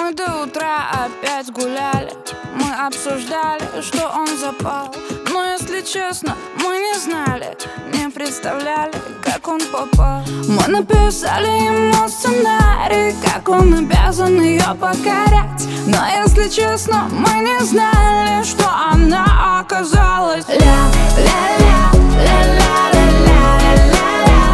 Мы до утра опять гуляли, мы обсуждали, что он запал. Но если честно, мы не знали, не представляли, как он попал. Мы написали ему сценарий, как он обязан ее покорять. Но если честно, мы не знали, что она оказалась ля-ля-ля, ля-ля-ля-ля-ля-ля-ля.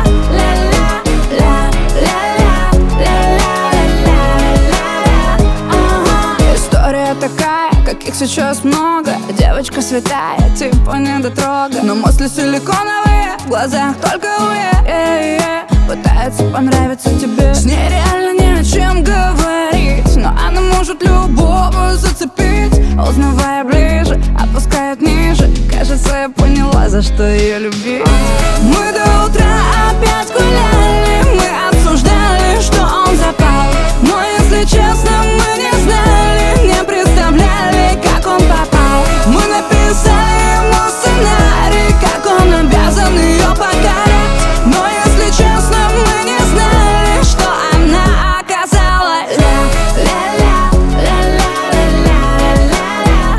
Такая, каких сейчас много. Девочка святая, типа недотрога. Но мысли силиконовые, в глазах только пытается понравиться тебе. С ней реально не о чем говорить, но она может любого зацепить. Узнавая ближе, опускает ниже. Кажется, я поняла, за что ее любить. Мы до утра опять гуляли, мы обсуждали, что он запал. Но если честно, мы не знали, не представляли, как он попал. Мы написали ему сценарий, как он обязан ее покорять. Но если честно, мы не знали, что она оказалась ля-ля-ля, ля-ля-ля-ля-ля-ля-ля,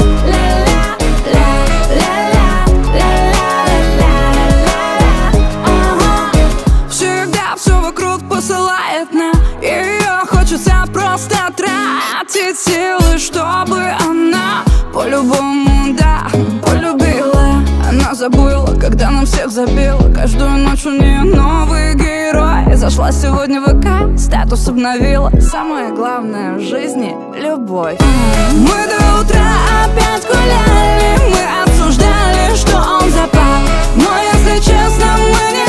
ля-ля-ля-ля-ля-ля-ля-ля. Всегда все вокруг посылает на ее. Хочется просто тратить силы, чтобы она по-любому, да, полюбила. Она забыла, когда нам всех забила. Каждую ночь у нее новый герой. Зашла сегодня в ВК, статус обновила. Самое главное в жизни — любовь. Мы до утра опять гуляли, мы обсуждали, что он запал. Но если честно, мы не